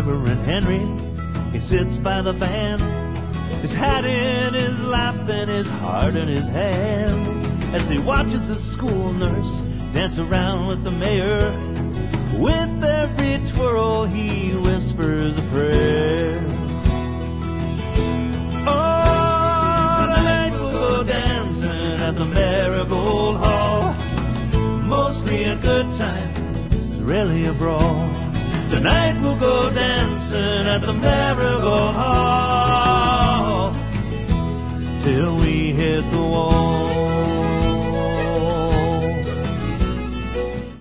Reverend Henry. He sits by the band, his hat in his lap and his heart in his hand, as he watches the school nurse dance around with the mayor. With every twirl he whispers a prayer. Oh, tonight we'll go dancing at the Marigold Hall. Mostly a good time, really a brawl. Tonight we'll go dancing at the